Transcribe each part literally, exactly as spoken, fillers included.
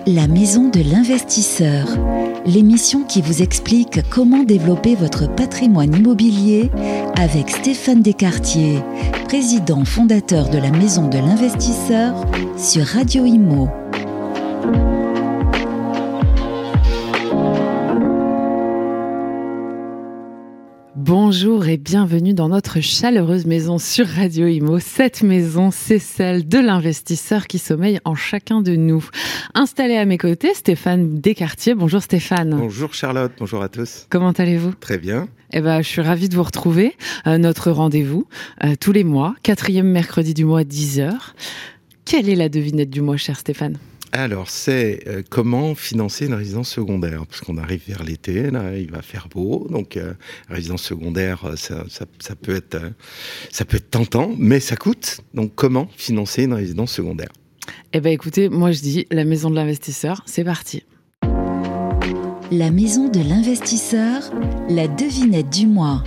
La Maison de l'Investisseur, l'émission qui vous explique comment développer votre patrimoine immobilier avec Stéphane Descartier, président fondateur de la Maison de l'Investisseur sur Radio Imo. Bonjour et bienvenue dans notre chaleureuse maison sur Radio Imo. Cette maison, c'est celle de l'investisseur qui sommeille en chacun de nous. Installé à mes côtés, Stéphane Descartier. Bonjour Stéphane. Bonjour Charlotte, bonjour à tous. Comment allez-vous ? Très bien. Eh ben, je suis ravie de vous retrouver. Euh, notre rendez-vous, euh, tous les mois, quatrième mercredi du mois, dix heures. Quelle est la devinette du mois, cher Stéphane ? Alors, c'est euh, comment financer une résidence secondaire, parce qu'on arrive vers l'été, là, il va faire beau, donc euh, résidence secondaire, ça, ça, ça peut être, euh, ça peut être tentant, mais ça coûte. Donc, comment financer une résidence secondaire ? Eh ben, écoutez, moi je dis la maison de l'investisseur, c'est parti. La Maison de l'Investisseur, la devinette du mois.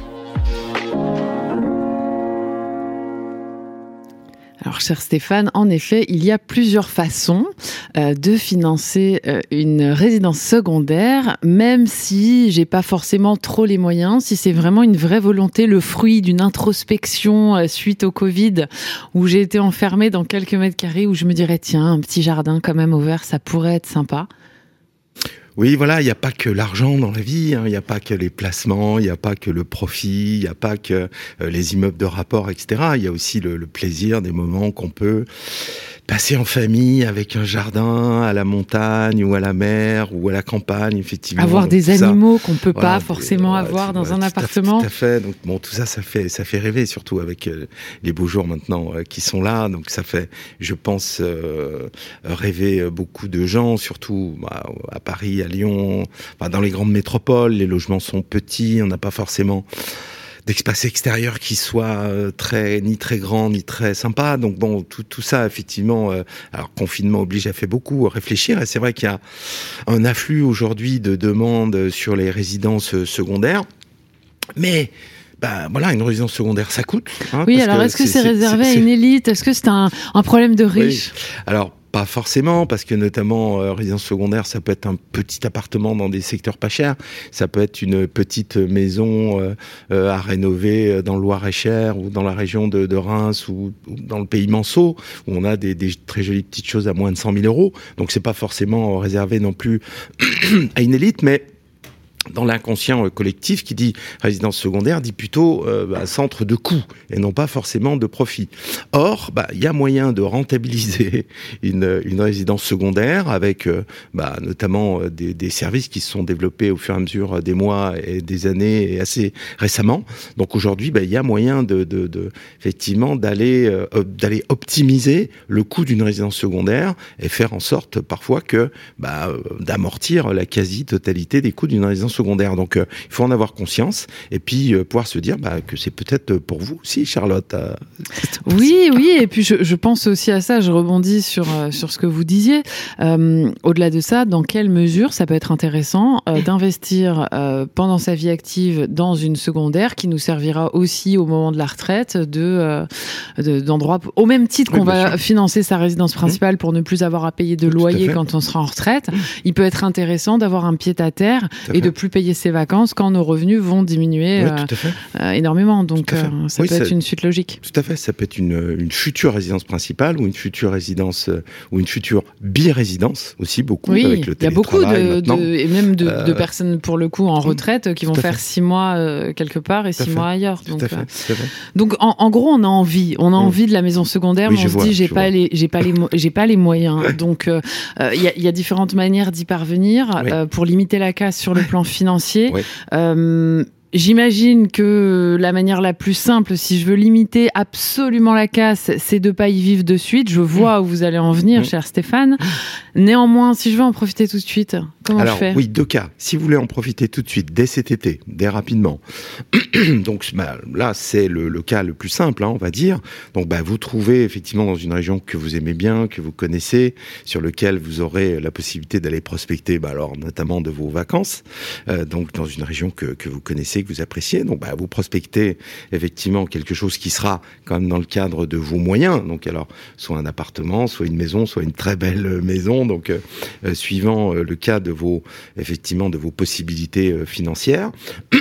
Alors, cher Stéphane, en effet, il y a plusieurs façons euh, de financer euh, une résidence secondaire, même si j'ai pas forcément trop les moyens, si c'est vraiment une vraie volonté, le fruit d'une introspection euh, suite au Covid, où j'ai été enfermée dans quelques mètres carrés, où je me dirais, tiens, un petit jardin quand même ouvert, ça pourrait être sympa. Oui, voilà, il n'y a pas que l'argent dans la vie, hein, il n'y a pas que les placements, il n'y a pas que le profit, il n'y a pas que euh, les immeubles de rapport, et cetera. Il y a aussi le, le plaisir des moments qu'on peut passer en famille avec un jardin à la montagne ou à la mer ou à la campagne, effectivement. Avoir donc, des animaux ça, qu'on peut voilà, pas forcément euh, avoir dans voilà, un tout appartement. À, tout à fait. Donc bon, tout ça, ça fait, ça fait rêver, surtout avec euh, les beaux jours maintenant euh, qui sont là. Donc ça fait, je pense, euh, rêver beaucoup de gens, surtout bah, à Paris, à Lyon, bah, dans les grandes métropoles. Les logements sont petits, on n'a pas forcément d'espace extérieur qui soit très ni très grand ni très sympa. Donc bon, tout tout ça effectivement, euh, alors confinement oblige a fait beaucoup réfléchir. Et c'est vrai qu'il y a un afflux aujourd'hui de demandes sur les résidences secondaires, mais bah voilà, une résidence secondaire, ça coûte. Hein, oui, alors est-ce que c'est, c'est réservé c'est, c'est... à une élite ? Est-ce que c'est un, un problème de riches ? Oui. Alors, pas forcément, parce que notamment, euh, résidence secondaire, ça peut être un petit appartement dans des secteurs pas chers, ça peut être une petite maison euh, euh, à rénover dans le Loir-et-Cher ou dans la région de, de Reims ou, ou dans le pays Manceau, où on a des, des très jolies petites choses à moins de cent mille euros. Donc c'est pas forcément réservé non plus à une élite, mais dans l'inconscient collectif qui dit résidence secondaire dit plutôt euh, bah, centre de coût et non pas forcément de profit. Or, bah il y a moyen de rentabiliser une, une résidence secondaire avec euh, bah, notamment euh, des, des services qui se sont développés au fur et à mesure des mois et des années et assez récemment. Donc aujourd'hui, bah il y a moyen de, de, de effectivement d'aller euh, d'aller optimiser le coût d'une résidence secondaire et faire en sorte parfois que bah euh, d'amortir la quasi-totalité des coûts d'une résidence secondaire. Donc, euh, il faut en avoir conscience et puis euh, pouvoir se dire bah, que c'est peut-être pour vous aussi, Charlotte. Euh, oui, oui. Et puis, je, je pense aussi à ça. Je rebondis sur, euh, sur ce que vous disiez. Euh, au-delà de ça, dans quelle mesure ça peut être intéressant euh, d'investir euh, pendant sa vie active dans une secondaire qui nous servira aussi au moment de la retraite de, euh, de, d'endroits au même titre oui, qu'on va sûr. financer sa résidence principale mmh. pour ne plus avoir à payer de loyer quand on sera en retraite. Mmh. Il peut être intéressant d'avoir un pied-à-terre et de plus payer ses vacances quand nos revenus vont diminuer oui, euh, euh, énormément. Donc, euh, ça oui, peut ça, être une suite logique. Tout à fait. Ça peut être une, une future résidence principale ou une future résidence euh, ou une future bi-résidence aussi, beaucoup oui, avec le télétravail. Il y a beaucoup de, maintenant. de, et même de, euh, de personnes, pour le coup, en retraite qui vont faire fait. six mois euh, quelque part et six mois ailleurs. Tout donc, à fait. euh, Tout à fait. donc en, en gros, on a envie. On a mmh. envie de la maison secondaire, oui, mais on se vois, dit, j'ai pas, vois. les, j'ai, pas les, j'ai pas les moyens. Donc, il euh, euh, y, a, y a différentes manières d'y parvenir oui. euh, pour limiter la casse sur le plan financier. Oui. Euh, J'imagine que la manière la plus simple, si je veux limiter absolument la casse, c'est de pas y vivre de suite. Je vois où vous allez en venir, mmh. cher Stéphane. Néanmoins, si je veux en profiter tout de suite, comment Alors, je fais ? Oui, deux cas. Si vous voulez en profiter tout de suite, dès cet été, dès rapidement, donc bah, là, c'est le, le cas le plus simple, hein, on va dire. Donc, bah, vous trouvez effectivement dans une région que vous aimez bien, que vous connaissez, sur lequel vous aurez la possibilité d'aller prospecter, bah, alors notamment de vos vacances. Euh, donc, dans une région que, que vous connaissez, que vous appréciez. Donc, bah, vous prospectez effectivement quelque chose qui sera quand même dans le cadre de vos moyens. Donc, alors, soit un appartement, soit une maison, soit une très belle maison. Donc, euh, euh, suivant euh, le cas de vos, effectivement, de vos possibilités euh, financières.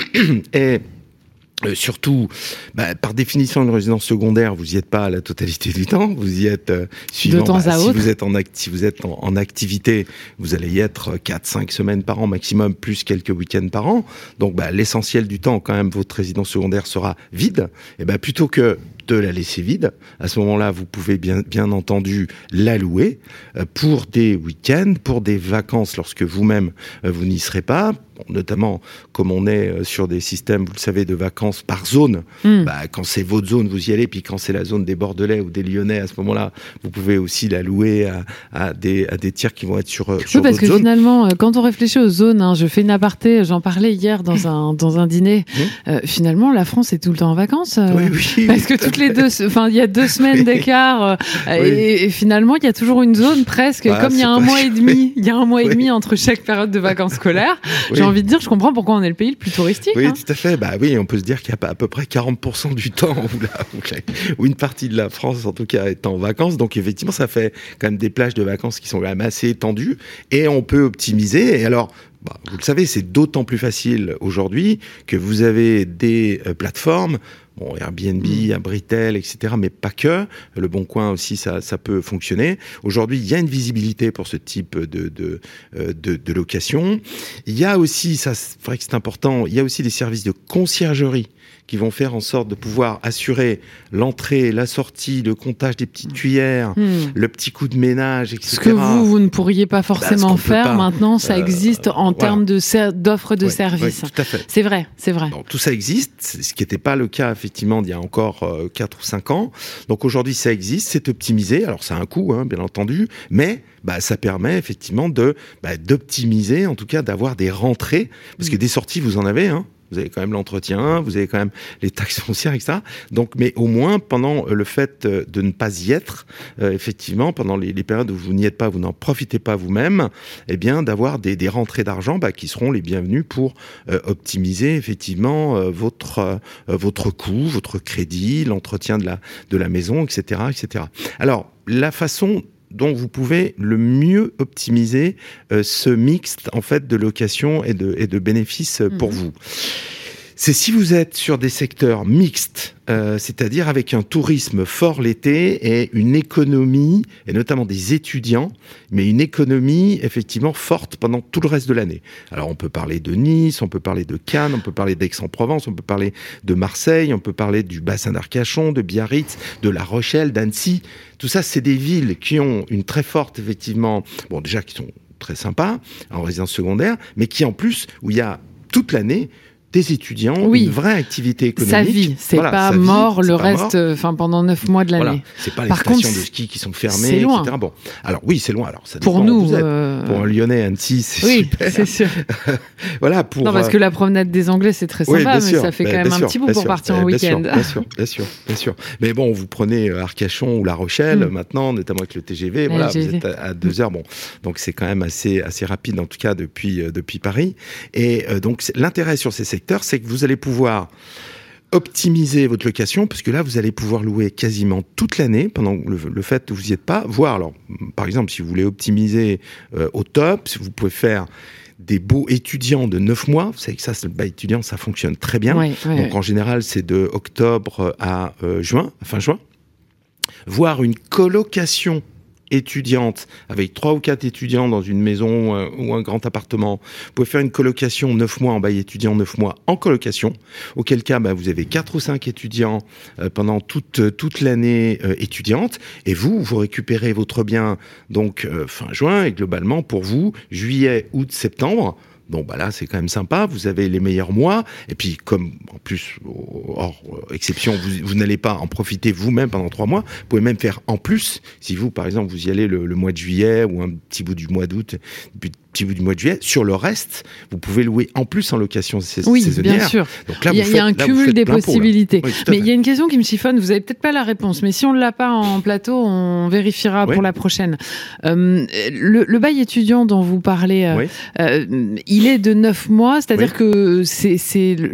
Et Euh, surtout, bah, par définition, une résidence secondaire, vous y êtes pas à la totalité du temps. Vous y êtes euh, suivant. De temps bah, à si autre. vous êtes en acti- si vous êtes en, en activité, vous allez y être quatre, cinq semaines par an maximum, plus quelques week-ends par an. Donc, bah, l'essentiel du temps, quand même, votre résidence secondaire sera vide. Et ben, bah, plutôt que de la laisser vide, à ce moment-là, vous pouvez bien, bien entendu la louer euh, pour des week-ends, pour des vacances, lorsque vous-même euh, vous n'y serez pas. Bon, notamment, comme on est euh, sur des systèmes, vous le savez, de vacances par zone. Mmh. Bah, quand c'est votre zone, vous y allez. Puis quand c'est la zone des Bordelais ou des Lyonnais, à ce moment-là, vous pouvez aussi la louer à, à des à des tiers qui vont être sur, euh, sur oui, parce votre que zone. Finalement, quand on réfléchit aux zones, hein, je fais une aparté. J'en parlais hier dans un dans un dîner. Mmh. Euh, finalement, la France est tout le temps en vacances. Euh, oui, oui, parce que toutes les deux, enfin, il y a deux semaines d'écart, euh, oui. et, et finalement, il y a toujours une zone presque. Bah, comme il y a un mois et demi, il y a un mois et demi entre chaque période de vacances scolaires. Oui. J'ai envie de dire, je comprends pourquoi on est le pays le plus touristique. Oui, hein. tout à fait. Bah oui, on peut se dire qu'il y a à peu près quarante pour cent du temps où, la, où, la, où une partie de la France, en tout cas, est en vacances. Donc effectivement, ça fait quand même des plages de vacances qui sont quand même assez étendues et on peut optimiser. Et alors, bah, vous le savez, c'est d'autant plus facile aujourd'hui que vous avez des euh, plateformes. Bon, Airbnb, mmh. Abritel, et cetera, mais pas que. Le Bon Coin aussi, ça, ça peut fonctionner. Aujourd'hui, il y a une visibilité pour ce type de, de, de, de location. Il y a aussi, ça, c'est vrai que c'est important, il y a aussi des services de conciergerie qui vont faire en sorte de pouvoir assurer l'entrée, la sortie, le comptage des petites cuillères, mmh. le petit coup de ménage, et cetera. Ce que vous, vous ne pourriez pas forcément bah, faire, pas. Maintenant, ça euh, existe en voilà. termes de ser- d'offres de ouais, services. Ouais, tout à fait. C'est vrai, c'est vrai. Donc, tout ça existe, ce qui n'était pas le cas, effectivement, d'il y a encore euh, quatre ou cinq ans. Donc aujourd'hui, ça existe, c'est optimisé. Alors, ça a un coût, hein, bien entendu, mais bah, ça permet, effectivement, de, bah, d'optimiser, en tout cas, d'avoir des rentrées, parce mmh. que des sorties, vous en avez, hein. Vous avez quand même l'entretien, vous avez quand même les taxes foncières, et cetera. Donc, mais au moins, pendant le fait de ne pas y être, euh, effectivement, pendant les, les périodes où vous n'y êtes pas, vous n'en profitez pas vous-même, eh bien, d'avoir des, des rentrées d'argent bah, qui seront les bienvenues pour euh, optimiser, effectivement, euh, votre euh, votre coût, votre crédit, l'entretien de la de la maison, et cetera, et cetera. Alors, la façon dont vous pouvez le mieux optimiser euh, ce mixte en fait de location et de et de bénéfices euh, pour mmh. vous. C'est si vous êtes sur des secteurs mixtes, euh, c'est-à-dire avec un tourisme fort l'été et une économie, et notamment des étudiants, mais une économie effectivement forte pendant tout le reste de l'année. Alors on peut parler de Nice, on peut parler de Cannes, on peut parler d'Aix-en-Provence, on peut parler de Marseille, on peut parler du bassin d'Arcachon, de Biarritz, de La Rochelle, d'Annecy. Tout ça, c'est des villes qui ont une très forte, effectivement, bon déjà qui sont très sympas en résidence secondaire, mais qui en plus, où il y a toute l'année des étudiants, oui. une vraie activité économique. Sa vie, c'est voilà, pas mort vie, le c'est reste, enfin pendant neuf mois de l'année. Voilà. C'est pas les Par stations contre, de ski qui sont fermées, c'est loin. et cetera. Bon, alors oui, c'est loin. Alors ça pour nous, vous êtes. Euh... pour un Lyonnais, Annecy, c'est oui, super. c'est sûr. Voilà pour. Non, parce que la promenade des Anglais, c'est très sympa, oui, mais sûr. ça fait bah, quand même sûr, un petit bout pour sûr, partir bah, en bien week-end. Sûr, bien sûr, bien sûr, bien sûr. Mais bon, vous prenez Arcachon ou La Rochelle mm. maintenant, notamment avec le T G V. Ouais, voilà, G V. Vous êtes à, à deux heures. Bon, donc c'est quand même assez assez rapide en tout cas depuis euh, depuis Paris. Et euh, donc l'intérêt sur ces secteurs, c'est que vous allez pouvoir optimiser votre location, parce que là, vous allez pouvoir louer quasiment toute l'année, pendant le, le fait que vous n'y êtes pas, voire, alors, par exemple, si vous voulez optimiser euh, au top, vous pouvez faire des baux étudiants de neuf mois. Vous savez que ça, le bail étudiant, ça fonctionne très bien. Oui, oui, Donc, oui. en général, c'est de octobre à euh, juin, fin juin. Voire une colocation étudiante, avec trois ou quatre étudiants dans une maison euh, ou un grand appartement. Vous pouvez faire une colocation neuf mois en bail étudiant, neuf mois en colocation, auquel cas bah, vous avez quatre ou cinq étudiants euh, pendant toute, toute l'année euh, étudiante, et vous, vous récupérez votre bien donc euh, fin juin, et globalement pour vous, juillet, août, septembre, bon, bah là, c'est quand même sympa. Vous avez les meilleurs mois. Et puis, comme, en plus, hors exception, vous, vous n'allez pas en profiter vous-même pendant trois mois. Vous pouvez même faire en plus. Si vous, par exemple, vous y allez le, le mois de juillet ou un petit bout du mois d'août, puis petit bout du mois de juillet. Sur le reste, vous pouvez louer en plus en location sais- oui, saisonnière. Oui, bien sûr. Donc là, il y a, faites, il y a un là, cumul des possibilités. Oui, mais il y a une question qui me chiffonne. Vous avez peut-être pas la réponse, mais si on ne l'a pas en plateau, on vérifiera oui. pour la prochaine. Euh, le, le bail étudiant dont vous parlez, euh, oui. euh, il est de neuf mois, c'est-à-dire oui. que c'est, c'est le,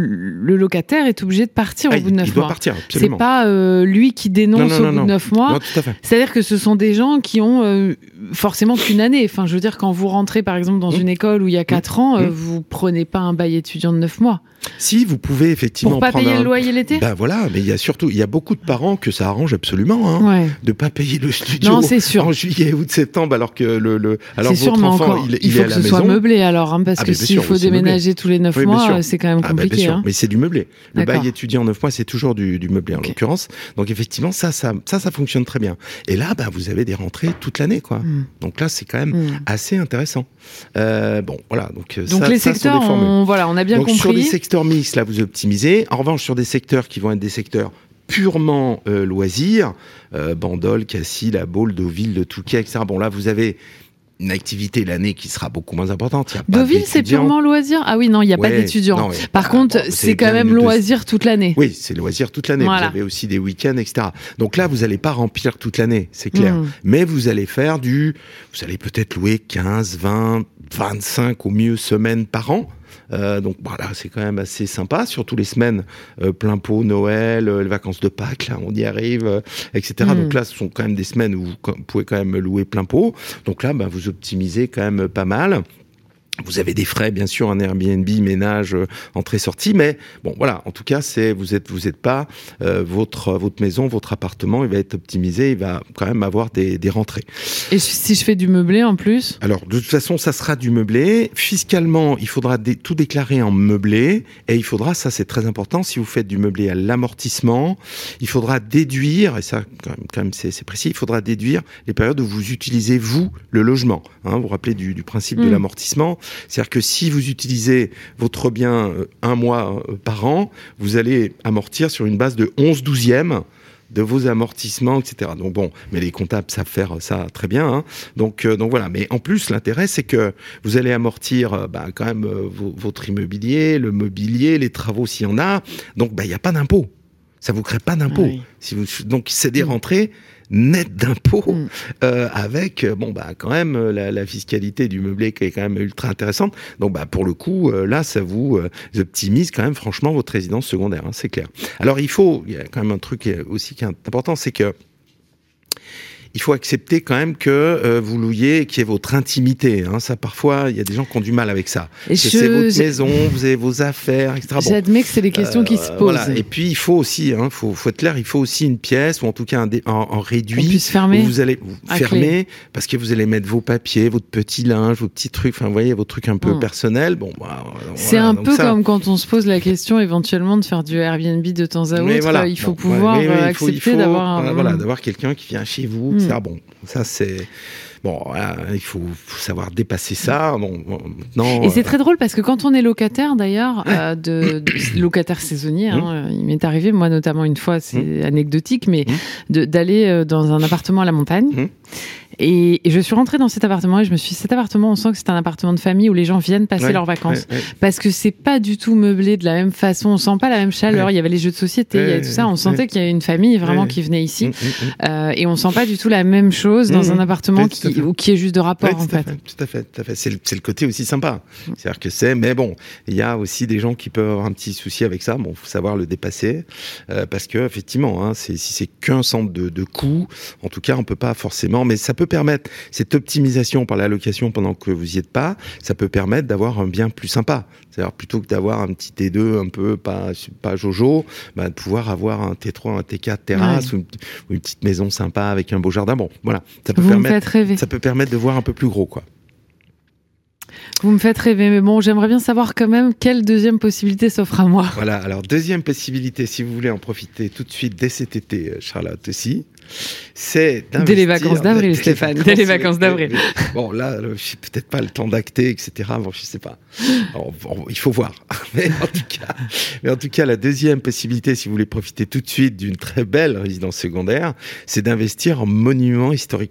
le locataire est obligé de partir ah, au bout de neuf mois. Il doit partir, absolument. C'est pas euh, lui qui dénonce non, non, non, au bout non. de neuf mois. Non, tout à fait. C'est-à-dire que ce sont des gens qui ont euh, forcément qu'une année. Enfin, je veux dire, quand vous rentrez, par exemple, dans mmh. une école où il y a quatre mmh. ans, euh, vous prenez pas un bail étudiant de neuf mois. Si, vous pouvez effectivement pour pas prendre payer un... le loyer l'été. Ben voilà, mais il y a surtout, il y a beaucoup de parents que ça arrange absolument, hein, ouais. de pas payer le studio non, c'est sûr. en juillet ou de septembre, alors que le, le alors c'est votre sûr, enfant, encore, il, il il faut est à que la ce maison. soit meublé alors, hein, parce ah, que s'il sûr, faut déménager meublé. tous les neuf oui, mois, c'est quand même compliqué. Ah, bien sûr, hein. mais c'est du meublé. Le D'accord. bail étudiant en neuf mois, c'est toujours du, du meublé okay. en l'occurrence. Donc effectivement, ça, ça, ça, ça fonctionne très bien. Et là, bah, vous avez des rentrées toute l'année, quoi. Mm. Donc là, c'est quand même mm. assez intéressant. Euh, bon, voilà. Donc, donc ça, les ça secteurs, on, voilà, on a bien donc, compris. Sur des secteurs mixtes, là, vous optimisez. En revanche, sur des secteurs qui vont être des secteurs purement euh, loisirs, euh, Bandol, Cassis, La Baule, Deauville, Le Touquet, et cetera. Bon, là, vous avez une activité l'année qui sera beaucoup moins importante. Deauville, c'est purement loisir ? Ah oui, non, il n'y a ouais, pas d'étudiants. Non, Par pas, contre, bon, c'est quand même loisir de... toute l'année. Oui, c'est loisir toute l'année. Voilà. Vous avez aussi des week-ends, et cetera. Donc là, vous n'allez pas remplir toute l'année, c'est clair. Mmh. Mais vous allez faire du... Vous allez peut-être louer quinze, vingt, vingt-cinq au mieux semaines par an. Euh, donc voilà, c'est quand même assez sympa, surtout les semaines euh, plein pot, Noël, euh, les vacances de Pâques, là on y arrive, euh, et cetera. Mmh. Donc là, ce sont quand même des semaines où vous pouvez quand même louer plein pot. Donc là, bah, vous optimisez quand même pas mal. Vous avez des frais, bien sûr, un Airbnb, ménage, euh, entrée-sortie, mais bon, voilà. En tout cas, c'est vous êtes vous êtes pas euh, votre votre maison, votre appartement, il va être optimisé, il va quand même avoir des des rentrées. Et si je fais du meublé en plus ? Alors, de toute façon, ça sera du meublé. Fiscalement, il faudra dé- tout déclarer en meublé, et il faudra, ça c'est très important, si vous faites du meublé à l'amortissement, il faudra déduire, et ça quand même, quand même c'est, c'est précis, il faudra déduire les périodes où vous utilisez vous le logement. Hein, vous vous rappelez du, du principe mmh. de l'amortissement. C'est-à-dire que si vous utilisez votre bien euh, un mois euh, par an, vous allez amortir sur une base de onze douzièmes de vos amortissements, et cetera. Donc bon, mais les comptables savent faire ça très bien. Hein. Donc, euh, donc voilà. Mais en plus, l'intérêt, c'est que vous allez amortir euh, bah, quand même euh, v- votre immobilier, le mobilier, les travaux s'il y en a. Donc bah, il n'y a pas d'impôt. Ça vous crée pas d'impôt. Ah oui. Si vous, donc c'est des rentrées net d'impôts mmh. euh, avec bon bah quand même la, la fiscalité du meublé qui est quand même ultra intéressante. Donc bah pour le coup euh, là ça vous euh, optimise quand même franchement votre résidence secondaire, hein, c'est clair. Alors il faut il y a quand même un truc aussi qui est important, c'est que il faut accepter quand même que euh, vous louiez, qu'il y ait votre intimité. Hein. Ça, parfois, il y a des gens qui ont du mal avec ça. Et je... C'est votre j'ai... maison, vous avez vos affaires, et cetera. Bon. J'admets que c'est des questions euh, qui se posent. Voilà. Et puis, il faut aussi, hein, faut, faut être clair, il faut aussi une pièce, ou en tout cas un, dé... un, un réduit, puisse fermer. Où vous allez vous fermer, parce que vous allez mettre vos papiers, votre petit linge, vos petits trucs, enfin, vous voyez, vos trucs un peu mmh. personnels. Bon, bah, voilà, c'est un peu ça... comme quand on se pose la question éventuellement de faire du Airbnb de temps à autre. Voilà. Il faut bon, pouvoir ouais, mais, mais, accepter il faut, il faut, d'avoir un... voilà, d'avoir quelqu'un qui vient chez vous, mmh. et cetera. Bon, ça, c'est... Bon, voilà, il faut, faut savoir dépasser ça. Bon, bon, maintenant, et c'est euh... très drôle parce que quand on est locataire, d'ailleurs, euh, de, de locataire saisonnier, hein, mmh. il m'est arrivé, moi notamment une fois, c'est mmh. anecdotique, mais mmh. de, d'aller dans un appartement à la montagne. Mmh. Et, et je suis rentrée dans cet appartement et je me suis dit, cet appartement, on sent que c'est un appartement de famille où les gens viennent passer ouais, leurs vacances. Ouais, ouais. Parce que c'est pas du tout meublé de la même façon. On sent pas la même chaleur. Ouais. Il y avait les jeux de société, ouais, il y avait tout ça. On sentait ouais. qu'il y avait une famille vraiment ouais. qui venait ici. Mmh, mmh. Euh, et on sent pas du tout la même chose dans mmh. un appartement ouais, qui, ou qui est juste de rapport, ouais, en fait. fait. Tout à fait, tout à fait. C'est le, c'est le côté aussi sympa. Mmh. C'est-à-dire que c'est, mais bon, il y a aussi des gens qui peuvent avoir un petit souci avec ça. Bon, faut savoir le dépasser. Euh, parce que, effectivement, hein, c'est, si c'est qu'un centre de, de coût, en tout cas, on peut pas forcément, mais ça peut permettre, cette optimisation par la location pendant que vous y êtes pas, ça peut permettre d'avoir un bien plus sympa. C'est-à-dire plutôt que d'avoir un petit T deux un peu pas pas jojo, bah, de pouvoir avoir un T trois, un T quatre terrasse ouais. ou, une, ou une petite maison sympa avec un beau jardin. Bon, voilà, ça peut vous permettre me faites rêver. Ça peut permettre de voir un peu plus gros, quoi. Vous me faites rêver, mais bon, j'aimerais bien savoir quand même quelle deuxième possibilité s'offre à moi. Voilà, alors deuxième possibilité, si vous voulez en profiter tout de suite dès cet été, Charlotte aussi, c'est d'investir... Dès les vacances d'avril, dès Stéphane, dès les vacances d'avril. Bon, là, j'ai peut-être pas le temps d'acter, et cetera. Bon, je sais pas. Bon, bon, il faut voir. Mais en tout cas, mais en tout cas, la deuxième possibilité, si vous voulez profiter tout de suite d'une très belle résidence secondaire, c'est d'investir en monument historique.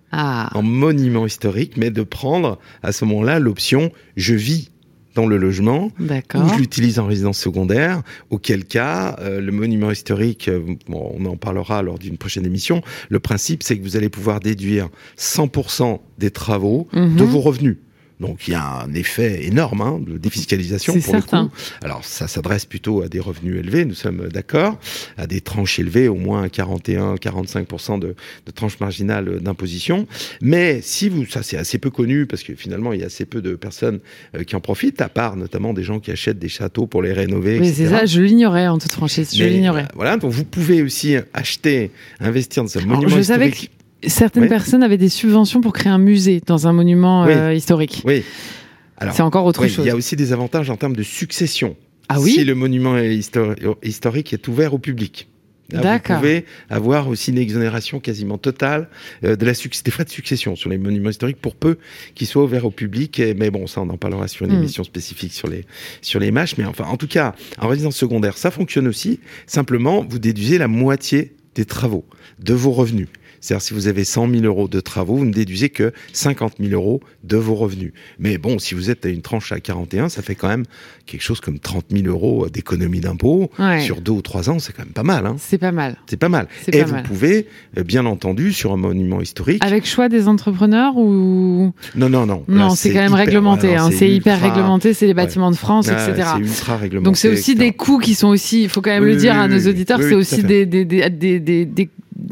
ah. en monument historique, mais de prendre à ce moment-là l'option « je vis ». Dans le logement, D'accord. ou je l'utilise en résidence secondaire, auquel cas, euh, le monument historique, euh, bon, on en parlera lors d'une prochaine émission, le principe, c'est que vous allez pouvoir déduire cent pour cent des travaux mmh. de vos revenus. Donc il y a un effet énorme hein, de défiscalisation c'est pour certain. le coup. Alors ça s'adresse plutôt à des revenus élevés, nous sommes d'accord, à des tranches élevées, au moins quarante et un à quarante-cinq pour cent de, de tranches marginales d'imposition. Mais si vous, ça c'est assez peu connu parce que finalement il y a assez peu de personnes euh, qui en profitent, à part notamment des gens qui achètent des châteaux pour les rénover. Mais et cetera. c'est ça, je l'ignorais en toute franchise, je Mais, l'ignorais. Euh, voilà, donc vous pouvez aussi acheter, investir dans un monument Alors, je historique. savais que certaines oui. personnes avaient des subventions pour créer un musée dans un monument oui. euh, historique. Oui. Alors, c'est encore autre oui, chose. Il y a aussi des avantages en termes de succession. Ah oui ? Si le monument histori- historique est ouvert au public. Là, D'accord. vous pouvez avoir aussi une exonération quasiment totale euh, de la suc- des frais de succession sur les monuments historiques pour peu qu'ils soient ouverts au public. Et, mais bon, ça, on en parlera sur une mmh. émission spécifique sur les, sur les mâches. Mais enfin, en tout cas, en résidence secondaire, ça fonctionne aussi. Simplement, vous déduisez la moitié des travaux de vos revenus. C'est-à-dire, si vous avez cent mille euros de travaux, vous ne déduisez que cinquante mille euros de vos revenus. Mais bon, si vous êtes à une tranche à quarante et un, ça fait quand même quelque chose comme trente mille euros d'économie d'impôt. Ouais. Sur deux ou trois ans, c'est quand même pas mal. Hein. C'est pas mal. C'est pas mal. C'est Et pas vous mal. pouvez, bien entendu, sur un monument historique... Avec choix des entrepreneurs ou... Non, non, non. Non, Là, c'est, c'est quand même hyper, réglementé. ouais, non, hein. C'est, c'est hyper ultra... réglementé, c'est les bâtiments ouais. de France, ah, et cetera. C'est ultra réglementé. Donc c'est aussi et cetera. des coûts qui sont aussi, il faut quand même oui, le dire oui, à nos oui, auditeurs, oui, c'est oui, aussi des, des, des, des, des, des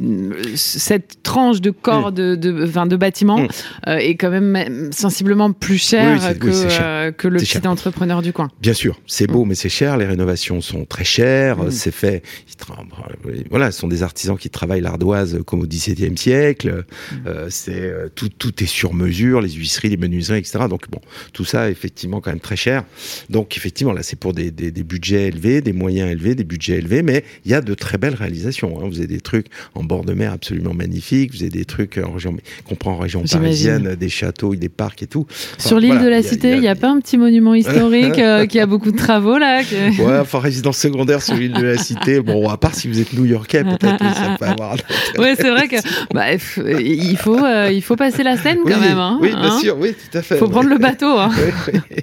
cette tranche de corps mmh. de, de, enfin, de bâtiment mmh. euh, est quand même sensiblement plus cher, oui, que, oui, cher. Euh, que le c'est petit cher. entrepreneur du coin. Bien sûr, c'est beau, mmh. mais c'est cher. Les rénovations sont très chères. Mmh. C'est fait. Tra... Voilà, ce sont des artisans qui travaillent l'ardoise comme au dix-septième siècle. Mmh. Euh, c'est tout, tout est sur mesure, les huisseries, les menuiseries, et cetera. Donc bon, tout ça effectivement quand même très cher. Donc effectivement là, c'est pour des, des, des budgets élevés, des moyens élevés, des budgets élevés, mais il y a de très belles réalisations. Hein. Vous avez des trucs en bord de mer absolument magnifiques. Vous avez des trucs en région, qu'on prend en région J'imagine. parisienne, des châteaux, des parcs et tout. Enfin, sur l'île voilà, de la y a, Cité, il y, n'y a, a pas un petit monument historique euh, qui a beaucoup de travaux là que... Ouais, enfin résidence secondaire sur l'île de la Cité. Bon, à part si vous êtes New-Yorkais, peut-être que ça peut avoir. Ouais, c'est vrai que bah, il faut euh, il faut passer la Seine quand oui, même. Hein, oui, bien hein sûr, oui, tout à fait. Il faut prendre le bateau. Hein. Oui, oui.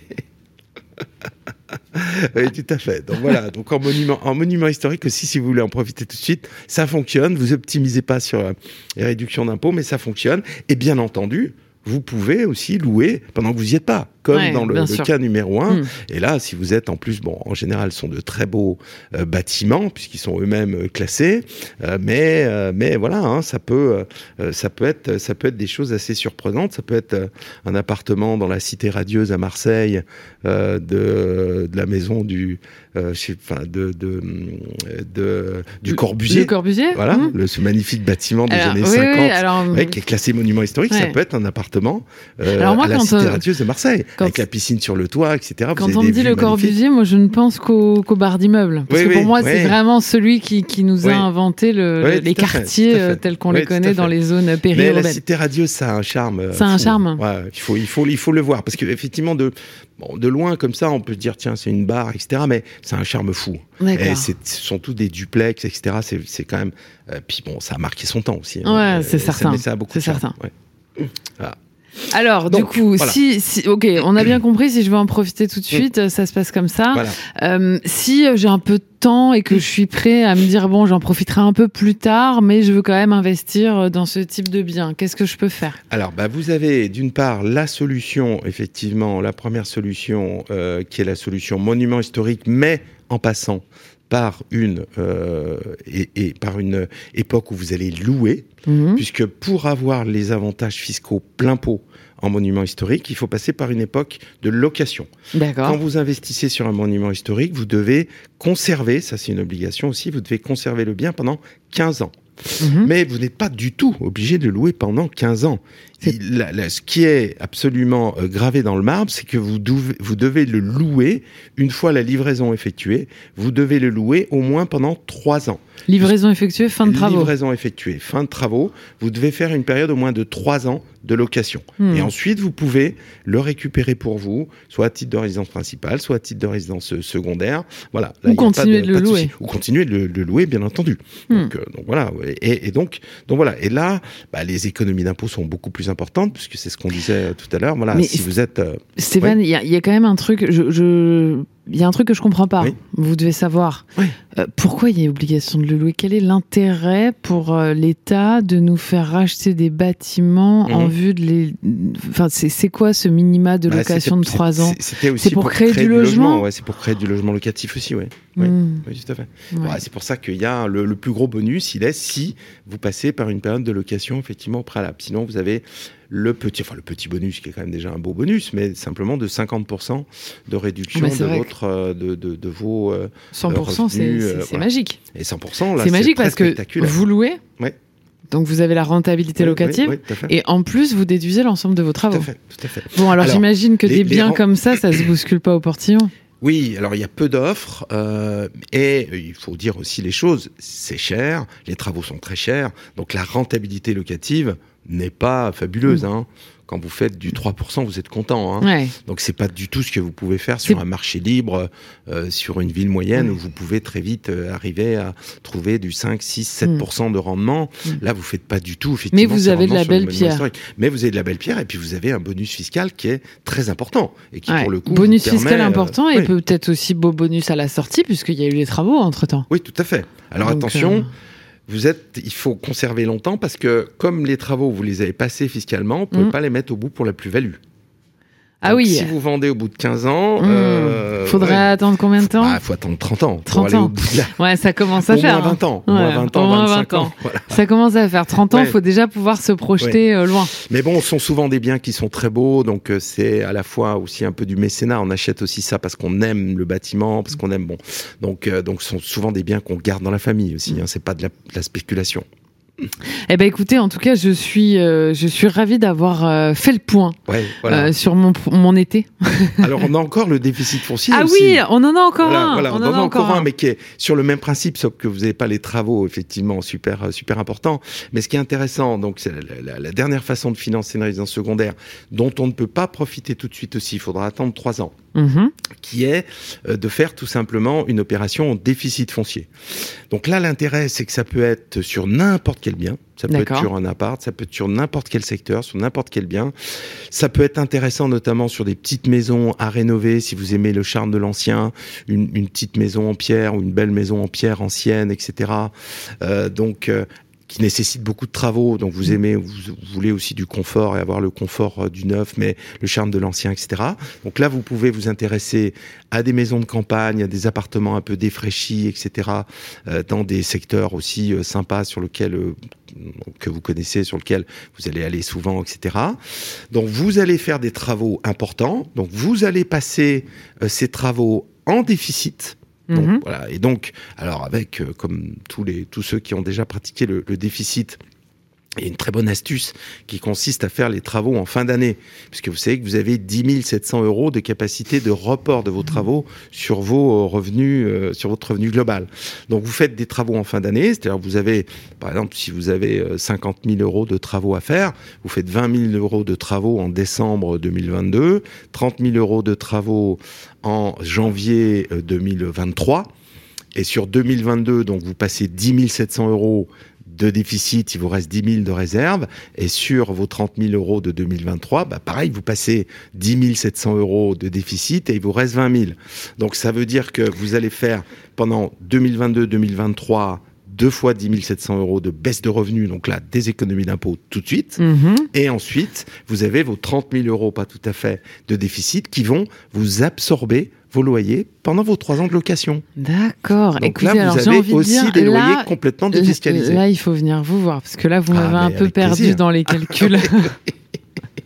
Oui, tout à fait. Donc voilà, donc en monument, en monument historique aussi, si vous voulez en profiter tout de suite, ça fonctionne. Vous optimisez pas sur euh, les réductions d'impôts, mais ça fonctionne. Et bien entendu, vous pouvez aussi louer pendant que vous y êtes pas, comme ouais, dans le, le cas numéro un. Mmh. Et là, si vous êtes en plus, bon, en général, ce sont de très beaux euh, bâtiments puisqu'ils sont eux-mêmes euh, classés, euh, mais euh, mais voilà, hein, ça peut euh, ça peut être ça peut être des choses assez surprenantes. Ça peut être euh, un appartement dans la Cité radieuse à Marseille, euh, de, de la maison du euh, enfin de de, de du Corbusier. Le Corbusier. Voilà, mmh. le, ce magnifique bâtiment des alors, années oui, cinquante, oui, alors, ouais, qui est classé monument historique. Ouais. Ça peut être un appartement euh, alors moi, à la Cité euh, radieuse de Marseille, quand avec la piscine sur le toit, et cetera. Quand on me dit le Corbusier, moi je ne pense qu'au, qu'au bar d'immeubles. Parce oui, que pour oui, moi, oui. c'est vraiment celui qui, qui nous a oui. inventé le, oui, les quartiers fait, tels qu'on oui, les connaît dans les zones périurbaines. Mais la Cité radieuse, ça a un charme. Ça a un charme. Ouais, il, faut, il, faut, il faut le voir. Parce qu'effectivement, de, bon, de loin comme ça, on peut se dire, tiens, c'est une barre, et cetera. Mais c'est un charme fou. Et c'est, ce sont tous des duplex, et cetera. C'est, c'est quand même. Euh, puis bon, ça a marqué son temps aussi. Hein. Ouais, c'est ça, certain. Mais ça a beaucoup c'est de charme. certain. Ouais. Voilà. Alors, Donc, du coup, voilà. si, si, ok, on a bien compris, si je veux en profiter tout de suite, mmh. ça se passe comme ça. Voilà. Euh, si j'ai un peu de temps et que je suis prêt à me dire, bon, j'en profiterai un peu plus tard, mais je veux quand même investir dans ce type de bien, qu'est-ce que je peux faire ? Alors, bah, vous avez d'une part la solution, effectivement, la première solution, euh, qui est la solution monument historique, mais en passant par une euh, et, et par une époque où vous allez louer, mmh. puisque pour avoir les avantages fiscaux plein pot en monument historique, il faut passer par une époque de location. D'accord. Quand vous investissez sur un monument historique, vous devez conserver, ça c'est une obligation aussi, vous devez conserver le bien pendant quinze ans. Mmh. Mais vous n'êtes pas du tout obligé de louer pendant quinze ans. Il, la, la, ce qui est absolument euh, gravé dans le marbre, c'est que vous devez, vous devez le louer une fois la livraison effectuée. Vous devez le louer au moins pendant trois ans. Livraison effectuée, fin de travaux. Livraison effectuée, fin de travaux. Vous devez faire une période au moins de trois ans de location. Mmh. Et ensuite, vous pouvez le récupérer pour vous, soit à titre de résidence principale, soit à titre de résidence secondaire. Voilà. Là, ou continuer de, de le louer. Ou continuer de le, de le louer, bien entendu. Mmh. Donc, euh, donc voilà. Et, et donc, donc voilà. Et là, bah, les économies d'impôts sont beaucoup plus importantes, puisque c'est ce qu'on disait tout à l'heure. Voilà. Mais si vous êtes. Euh, Stéphane, il ouais. y, y a quand même un truc. Je. je... Il y a un truc que je comprends pas. Oui. Vous devez savoir. Oui. Euh, pourquoi il y a obligation de le louer ? Quel est l'intérêt pour euh, l'État de nous faire racheter des bâtiments mmh. en vue de les. Enfin, c'est, c'est quoi ce minima de location bah, de trois ans ? C'était aussi c'est pour, pour créer, créer du, du logement. logement ouais, c'est pour créer du logement locatif aussi, oui. Oui, mmh. oui, tout à fait. Ouais. Ouais, c'est pour ça qu'il y a le, le plus gros bonus, il est si vous passez par une période de location effectivement au préalable. Sinon, vous avez le petit, enfin le petit bonus qui est quand même déjà un beau bonus, mais simplement de cinquante pour cent de réduction de votre, euh, de, de, de vos euh, cent pour cent, revenus, c'est, c'est, euh, c'est voilà. magique. Et cent pour cent là, c'est, c'est magique parce que vous louez. Ouais. Donc vous avez la rentabilité oui, locative oui, oui, et en plus vous déduisez l'ensemble de vos travaux. Tout à fait, tout à fait. Bon alors, alors j'imagine que les, des biens les... comme ça, ça se bouscule pas au portillon. Oui, alors il y a peu d'offres euh, et il faut dire aussi les choses, c'est cher, les travaux sont très chers, donc la rentabilité locative n'est pas fabuleuse. Mmh. Hein. Quand vous faites du trois pour cent, vous êtes content. Hein. Ouais. Donc, c'est pas du tout ce que vous pouvez faire sur c'est... un marché libre, euh, sur une ville moyenne, mmh. où vous pouvez très vite euh, arriver à trouver du cinq, six, sept pour cent mmh. de rendement. Mmh. Là, vous faites pas du tout, effectivement. Mais vous avez de la belle pierre. Historique. Mais vous avez de la belle pierre et puis vous avez un bonus fiscal qui est très important. Et qui, ouais. pour le coup, bonus permet, fiscal important euh, et oui. peut-être aussi beau bonus à la sortie, puisqu'il y a eu les travaux entre-temps. Oui, tout à fait. Alors, Donc, attention... Euh... Vous êtes, il faut conserver longtemps parce que comme les travaux, vous les avez passés fiscalement, vous ne pouvez mmh. pas les mettre au bout pour la plus-value. Ah Donc, oui. Si vous vendez au bout de quinze ans... Mmh. Euh, Faudrait ouais. attendre combien de temps ? Il bah, faut attendre trente ans. trente pour ans. aller au bout de la... Ouais, ça commence à au faire. Moins vingt ans. Ouais. Au moins vingt ans, au moins vingt-cinq vingt ans. ans. Voilà. Ça commence à faire trente ans, il ouais. faut déjà pouvoir se projeter ouais. loin. Mais bon, ce sont souvent des biens qui sont très beaux, donc euh, c'est à la fois aussi un peu du mécénat. On achète aussi ça parce qu'on aime le bâtiment, parce qu'on aime... Bon. Donc, euh, donc ce sont souvent des biens qu'on garde dans la famille aussi. Hein. C'est pas de la, de la spéculation. Eh ben écoutez, en tout cas, je suis, euh, je suis ravie d'avoir euh, fait le point ouais, voilà. euh, sur mon, mon été. Alors, on a encore le déficit foncier Ah aussi. oui, on en a encore voilà, un. Voilà, on, on en, en a encore un, un, mais qui est sur le même principe, sauf que vous n'avez pas les travaux, effectivement, super, super importants. Mais ce qui est intéressant, donc, c'est la, la, la dernière façon de financer une résidence secondaire, dont on ne peut pas profiter tout de suite aussi, il faudra attendre trois ans, mmh. qui est euh, de faire tout simplement une opération en déficit foncier. Donc là, l'intérêt, c'est que ça peut être sur n'importe quel bien. Ça peut D'accord. être sur un appart, ça peut être sur n'importe quel secteur, sur n'importe quel bien. Ça peut être intéressant notamment sur des petites maisons à rénover, si vous aimez le charme de l'ancien, une, une petite maison en pierre ou une belle maison en pierre ancienne, et cetera. Euh, donc... Euh, qui nécessite beaucoup de travaux, donc vous aimez, vous, vous voulez aussi du confort et avoir le confort du neuf, mais le charme de l'ancien, et cetera. Donc là, vous pouvez vous intéresser à des maisons de campagne, à des appartements un peu défraîchis, et cetera, euh, dans des secteurs aussi euh, sympas sur lesquels euh, que vous connaissez, sur lesquels vous allez aller souvent, et cetera. Donc vous allez faire des travaux importants, donc vous allez passer euh, ces travaux en déficit. Donc, mmh. voilà. Et donc, alors avec, euh, comme tous, les, tous ceux qui ont déjà pratiqué le, le déficit, il y a une très bonne astuce qui consiste à faire les travaux en fin d'année, puisque vous savez que vous avez dix mille sept cents euros de capacité de report de vos travaux sur vos revenus, euh, sur votre revenu global. Donc vous faites des travaux en fin d'année, c'est-à-dire vous avez, par exemple, si vous avez cinquante mille euros de travaux à faire, vous faites vingt mille euros de travaux en décembre deux mille vingt-deux, trente mille euros de travaux en janvier deux mille vingt-trois, et sur deux mille vingt-deux, donc vous passez dix mille sept cents euros de déficit, il vous reste dix mille de réserve, et sur vos trente mille euros de deux mille vingt-trois, bah pareil, vous passez dix mille sept cents euros de déficit et il vous reste vingt mille. Donc ça veut dire que vous allez faire pendant deux mille vingt-deux deux mille vingt-trois deux fois dix mille sept cents euros de baisse de revenus, donc là, des économies d'impôts tout de suite. Mmh. Et ensuite, vous avez vos trente mille euros, pas tout à fait, de déficit qui vont vous absorber vos loyers pendant vos trois ans de location. D'accord. Donc Écoutez, là, vous alors, avez aussi dire, des là, loyers complètement défiscalisés. Là, il faut venir vous voir, parce que là, vous m'avez ah, un peu perdu plaisir. dans les calculs.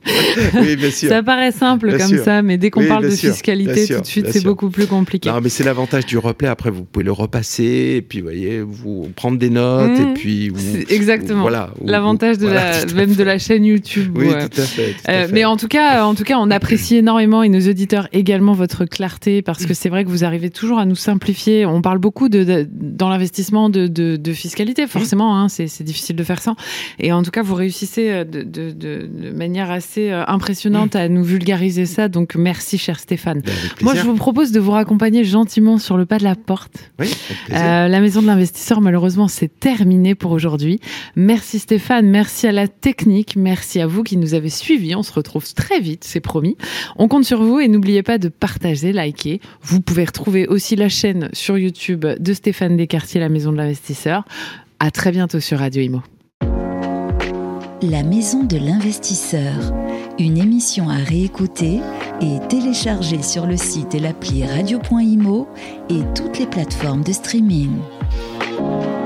Oui, bien sûr. Ça paraît simple bien comme sûr. ça, mais dès qu'on oui, parle de sûr, fiscalité, sûr, tout de suite, c'est sûr. beaucoup plus compliqué. Non, mais c'est l'avantage du replay. Après, vous pouvez le repasser, et puis, vous voyez, vous prendre des notes, mmh, et puis... Vous, exactement. Vous, voilà. L'avantage de voilà, la, même de la chaîne YouTube. Oui, où, tout à fait. Tout à euh, fait. Mais en tout cas, en tout cas, on apprécie énormément, et nos auditeurs également, votre clarté, parce que c'est vrai que vous arrivez toujours à nous simplifier. On parle beaucoup de, de, dans l'investissement de, de, de fiscalité, forcément, hein, c'est, c'est difficile de faire ça. Et en tout cas, vous réussissez de, de, de, de manière assez impressionnante à nous vulgariser ça. Donc, merci, cher Stéphane. Moi, je vous propose de vous raccompagner gentiment sur le pas de la porte. Oui, euh, la Maison de l'Investisseur, malheureusement, c'est terminé pour aujourd'hui. Merci Stéphane, merci à la technique, merci à vous qui nous avez suivis. On se retrouve très vite, c'est promis. On compte sur vous et n'oubliez pas de partager, liker. Vous pouvez retrouver aussi la chaîne sur YouTube de Stéphane Descartier, la Maison de l'Investisseur. À très bientôt sur Radio Imo. La Maison de l'Investisseur, une émission à réécouter et télécharger sur le site et l'appli radio point imo et toutes les plateformes de streaming.